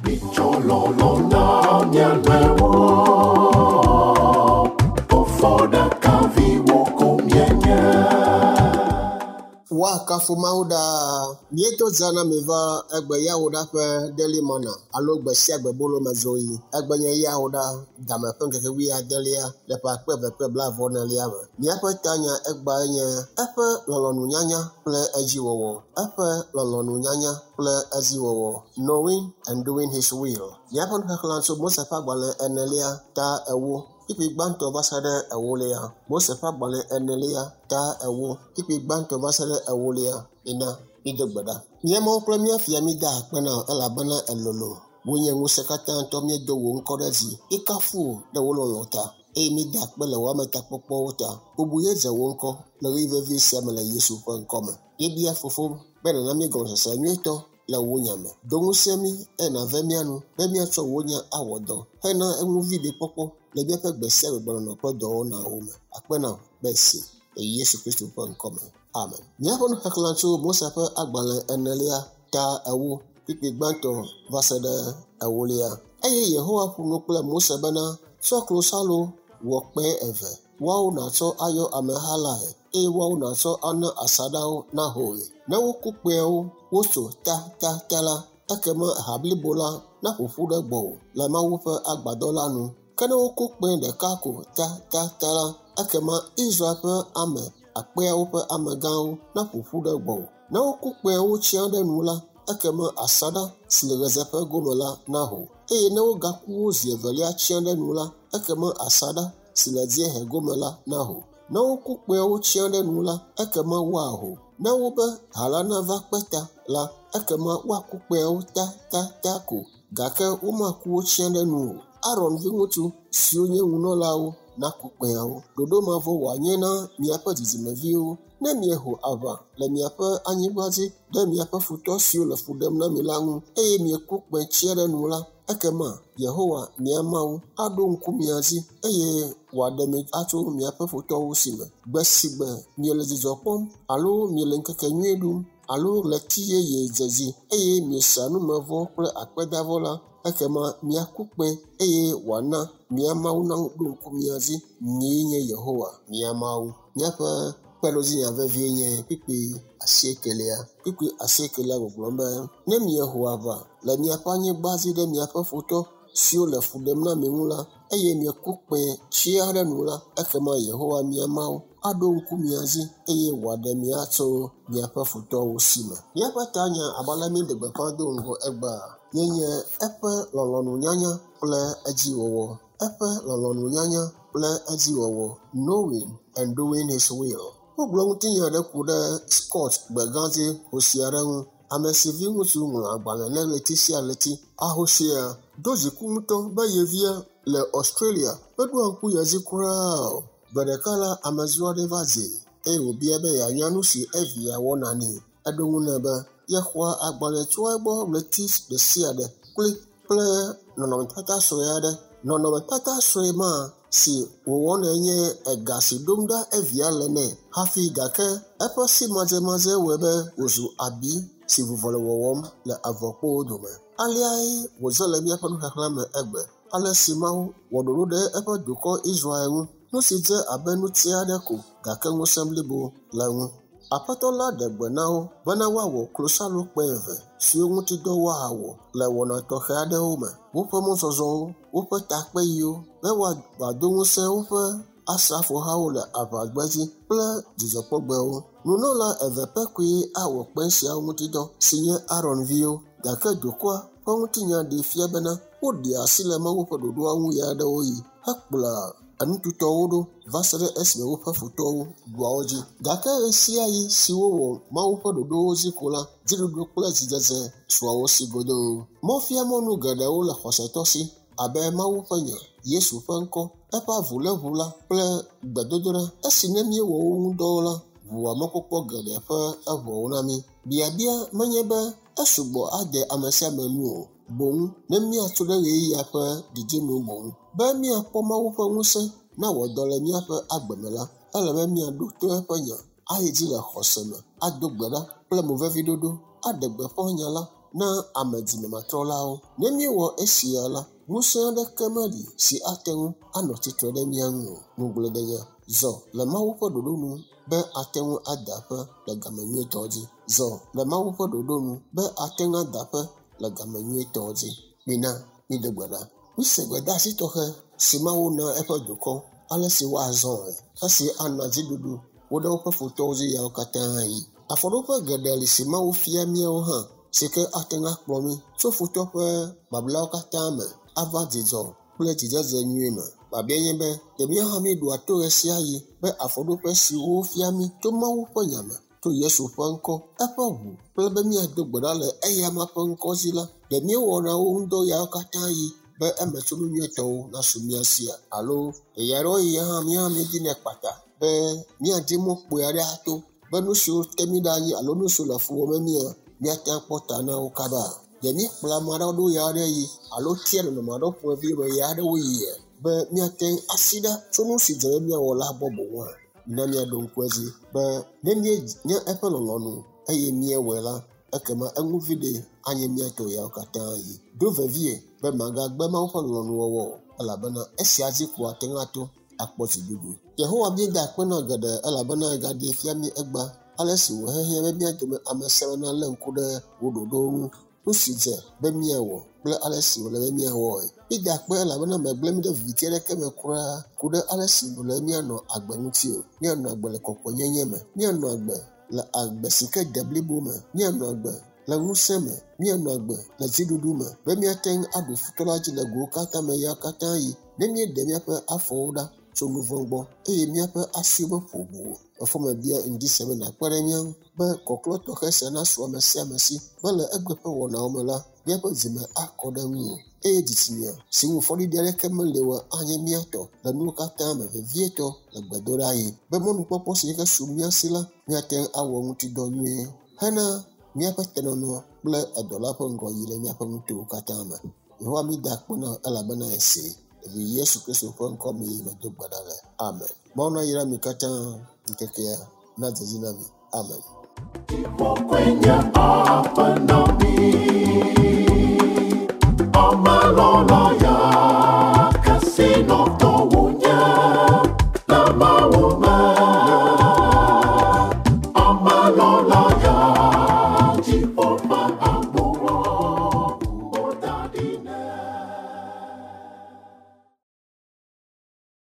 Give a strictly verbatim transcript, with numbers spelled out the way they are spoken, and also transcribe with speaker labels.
Speaker 1: Ichololo na nyalwewo Ofoda kavi woko mienye
Speaker 2: Wakafu mauda mieto zana meva egbe yahuda pe deli mana alo gbe si egbe bolo mezoyi egbe nye yahuda dame pe nkeke wi adelia lepa kpe ve kpe bla vo na lia me miape tanya egbe nye epe lolonu nyanya ple ejiwowo epe lolonu nyanya ple ejiwowo knowing and doing his will miape nkeklan so mose pa gbale enelia ta ewo Kipi gbanto vasade ewolia. Mose pa gbale enelia ta ewo. Kipi gbanto vasade ewolia ina idegbada. Nyemo premier fiamida akpena elabana elolo. Wonye ngusekata antomye do wonkorezi. Ikafu de wololota. E mi da akpele wa meta popo wota. Ubuye ze wonko. Le rive vi semele yesu kwa nkome. Yebia fofo. Bena nami gonsese nyeto. La wonyame. Dongu semi ena vemianu. Vemia so wonya awodo. Hena emu vide popo. Le bien fait baisser le bon emploi de on a homme. Après non, baisser. Et Yesu Christ pour en commun. Amen. Nya bon haklancho mo sape agbale enelia ta awu pipi gbanto vasada awulia. Eye Yehowa pour no ple mo sabana so klosalo wo pe eve. Wa na so ayo amehala e wa na so ana asadao na hoye. Na wo kupe o wo so ta ta tala akema hablibola na fufuda gbo. La ma wo fe agbado lanu. Kana oko kpen de kako ta ta tala akema Israel pe ame akpe wo pe ame gawo na fufu de gbo na oko kpen wo chian de nula akema asada sile rezepe gomola na ho e na wo gaku wo zievelia chian de nula akema asada sile die he gomola na ho na oko kpen wo chian de nula akema wa ho na wo be halana va peta la akema wa ku kpen wo ta ta ta ko gake wo ma ku wo chian de nu Aaron vi ŋutsu si onye ŋunɔlawo na kukpeawo. Dodo mavo wanye na miaƒe dzidzimeviwo ne mieho ava le miaƒe anyigba dzi ɖe miaƒe futɔ siwo le fu ɖem na mi la ŋu eye mieku kpe tsia ɖe nu la ekema Yehowa mia Mawu aɖo ŋku mia dzi eye wòaɖe mi atso miaƒe futɔwo si me. Gbe si gbe miele dzidzɔ kpɔm alo miele ŋkeke nyui ɖum alo le ti yeye dze dzi eye miesa numevɔ kple akpedavɔ la ekema miaku kpe eye wòana mia Mawu na ɖo ŋku mia dzi nyee nye Yehowa mia Mawu. Miaƒe kpeɖodzinya vevie nye kpikpi asiekelia. Kpikpi asiekelia gbɔgblɔm be ne mieho ava le miaƒe anyigba dzi ɖe miaƒe futɔ siwo le fu ɖem na mi ŋu la eye mieku kpe tsia ɖe nu la ekema Yehowa mia Mawu aɖo ŋku mia dzi eye wòaɖe mi atso miaƒe futɔwo si me. Miaƒe tanya abale mi de gbeƒã do ŋgɔ egbea yenye eƒe lɔlɔ̃nunyanya kple edziwɔwɔ. Eƒe lɔlɔ̃nunyanya kple edziwɔwɔ. Knowing and doing his will. Wogblɔ ŋutinya ɖe ku ɖe Scott Gbegãdzi hosi aɖe ŋu. Ame si vi ŋutsu ŋlɔ agbalẽ le ɣleti sia ɣleti. Ahosia do dziku ŋutɔ be yevia le Australia meɖoa ŋku ye dzi kuraa o. Gbe ɖeka la amedzro aɖe va dzi eye wòbia be yeanya nu si evia wɔna nɛ. Eɖo ŋu nɛ be yexɔa agbalẽ tso egbɔ ɣleti ɖe sia ɖe kpli kple nɔnɔmetata sue aɖe. Nɔnɔmetata sue ma si wòwɔnɛ nye ega si ɖom ɖa evia le nɛ hafi gake eƒe si madzemadze wɔe be wòzu abi si vuvɔ le wɔwɔm le avɔkpowo dome. Aleae wòze le míaƒe nuxexlẽ me egbe. Ale si Mawu wɔ ɖoɖo ɖe eƒe dukɔ Israel ŋu. Nu si dze abe nutia aɖe ko gake ŋusẽ blibo le ŋu. Aƒetɔ la ɖe gbe na wo bena woawɔ klosalo kpe eve siwo ŋuti dɔ woawɔ le wɔna tɔxɛ aɖewo me. Woƒe mɔzɔzɔwo, woƒe takpeyiwo be woado ŋusẽ woƒe asrafohawo le aʋagbedzi kple dzidzɔkpɔgbewo. Nunɔla eve pe koe awɔ kpe siawo ŋuti dɔ si nye Aaron viwo gake dukɔa ƒe ŋutinya ɖe fia bena woɖi asi le Mawu ƒe ɖoɖoa ŋu ya ɖewo yi hekplɔa enututɔwo ɖo va se ɖe esime woƒe futɔwo ɖoawo dzi. Gake ɣe sia ɣi si wowɔ Mawu ƒe ɖoɖowo dzi ko la, dziɖuɖu kple dzidzedze sua wo si godoo. Mɔfiamɔnu geɖewo le xɔsetɔ si abe Mawu ƒe nya, Yesu ƒe ŋkɔ, eƒe avuléʋu la kple gbedodoɖa. Esi ne míewɔ wo ŋu dɔwo la, ʋua mɔkpɔkpɔ geɖe ƒe eʋɔwo na mí. Biabia menye be esugbɔ ade ame sia ame nu o, boŋ ne míatso ɖe ɣeyiɣia ƒe didinu boŋ. Be míakpɔ Mawu ƒe ŋusẽ na wòdɔ le míaƒe agbeme la, ele be míaɖo to eƒe nya, ayi dzi le xɔse me, ado gbe ɖa kple moveviɖoɖo, aɖe gbeƒã nya la na amedzimematrɔlawo. Ne míewɔ esia la, ŋusẽ aɖeke meli si ate ŋu anɔ tsitre ɖe mía ŋu o. Nugblẽ ɖe nye zɔ le Mawu ƒe ɖoɖo nu be ate ŋu ada ƒe le game nyuietɔ dzi. Zɔ le Mawu ƒe ɖoɖo nu be ate ŋu ada ƒe le game nyuietɔ dzi. Mina míde gbe ɖa. Mise gbedeasi tɔxɛ si Mawu na eƒe dukɔ ale si woazɔ esi ana dziɖuɖu wo ɖe woƒe futɔwo dzi yawo katã yi. Afɔɖoƒe geɖe li si Mawu fia míawo hã si ke ate ŋu akplɔ mí tso futɔ ƒe bablawo katã me ava dzidzɔ kple dzidzedze nyui me. Babia nye be ɖe mía hã míɖoa to ɣe sia ɣi be afɔɖoƒe si wofia mí to Mawu ƒe nyame to Yesu ƒe ŋkɔ eƒe ʋu kple be míado gbe ɖa le eyama ƒe ŋkɔ dzi la, ɖe míewɔna wo ŋudɔ yawo katã yi be emetsonu nyuietɔwo nasu mía sia alo eya ɖewo yi hã mía míedinɛ kpata be míadi mɔ kpɔe aɖe ato be nu siwo te mí ɖe anyi alo nu siwo le fu wɔm mía míate ŋu akpɔ ta na wo kaba. Ɖe mí kplɔ ame aɖewo ɖo ya ɖe yi alo tia nɔnɔme aɖewo ƒomevi me ya ɖewo yia be míate ŋu asi ɖa tso nu si dze be míawɔ la bɔbɔ wɔa. Na míaɖo ŋku edzi be ne míenye eƒe lɔlɔ̃nu eye míewɔe la, ekema eŋuvi ɖe anye míatɔ yawo katã yi. Do vevie be magagbe Mawu ƒe lɔlɔ̃nuwɔwɔ elabena esia dzi ko ate ŋu ato akpɔ dziɖuɖu. Yehowa míeda akpe na geɖe elabena egaɖe fia mí egba ale si wòhehiã be mía dome ame siawo nalé ŋku ɖe wo ɖoɖowo ŋu, nu si dze be míawɔ kple ale si wòle be míawɔe. Míeda akpe elabena megblẽ mí ɖe viviti aɖeke me kuraa ku ɖe ale si wòle míanɔ agbe ŋuti o. Míanɔ agbe le kɔkɔenyenye me, míanɔ agbe le agbe si ke de blibo me, míanɔ agbe le ŋusẽ me, míanɔ agbe le dziɖuɖu me be míate ŋu aɖu futɔ la dzi le gowo katã me ya katã yi ne míeɖe míaƒe afɔwo ɖa tso nu vɔ̃ gbɔ eye míaƒe asiwo meƒo ʋu o. Efɔme bia ŋdi sia be nakpe ɖe mía ŋu be kɔklɔ tɔxɛ sia nasu ame sia ame si be le egbe ƒe wɔnawo me la, míaƒe dzime akɔ ɖe ŋu o eye dzitsinya si ŋu fɔɖiɖi aɖeke meli o anye míatɔ le nuwo katã me vevietɔ le gbedoɖa yi be mɔnukpɔkpɔ si ke su mía si la míate ŋu awɔ ŋutidɔ nyuie hena míaƒe tenɔnɔ kple edɔ la ƒe ŋgɔ yi le míaƒe ŋutiwo katã me. Yehowa mída akpe na elabena esi vi Yesu Kristo ƒe ŋkɔ me medo gbe ɖa le. Amen. Mawu nayra mi katã ŋkekea na dzedzi na mi. Amen.
Speaker 1: Kwenye apenami Amalolo ya kasino